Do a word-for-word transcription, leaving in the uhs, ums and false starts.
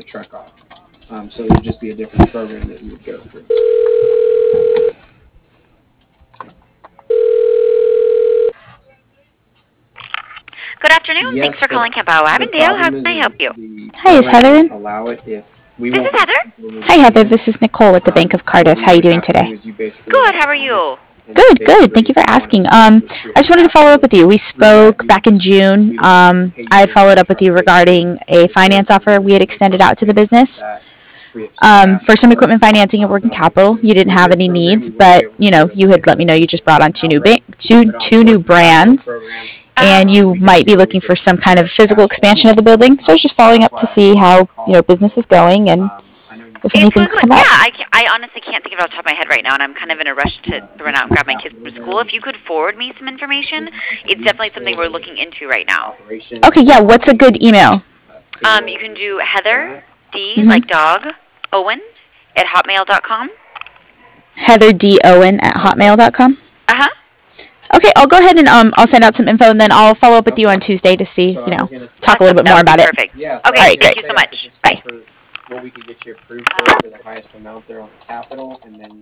the truck off. Um, so it would just be a different program that you would go through. Good afternoon. Yes, Thanks for but calling Campo the Avondale. How problem can I is, help is you? the Hi, is program Heather in? doesn't allow it if we This won't is Heather. Hi, Heather. This is Nicole at the Bank of Um, Cardiff. what How are you would doing have to do today? is you basically Good. would How are sign you? and Good, good. basically Thank you for if you wanted asking. to Um, switch to I just wanted to follow up with you. We spoke back in June. Um, I followed up with you regarding a finance offer we had extended out to the business. Um, for some equipment financing and working capital, you didn't have any needs, but you know, you had let me know you just brought on two new ba- two two new brands, and you might be looking for some kind of physical expansion of the building. So I was just following up to see how you know business is going and if It's anything's going come good. up. Yeah, I, ca- I honestly can't think of it off the top of my head right now, and I'm kind of in a rush to run out and grab my kids from school. If you could forward me some information, it's definitely something we're looking into right now. Okay, yeah. What's a good email? Um, you can do Heather D, Mhm. like dog, Owen, at hotmail dot com. Heather D Owen at hotmail dot com. Uh huh. Okay, I'll go ahead and um, I'll send out some info, and then I'll follow up with you on Tuesday to see, you know, talk a little bit That more would be about it. perfect. Yeah, Okay, All right, thank great. you so much. Bye. What we could get you approved for, for the highest amount there on the capital, and then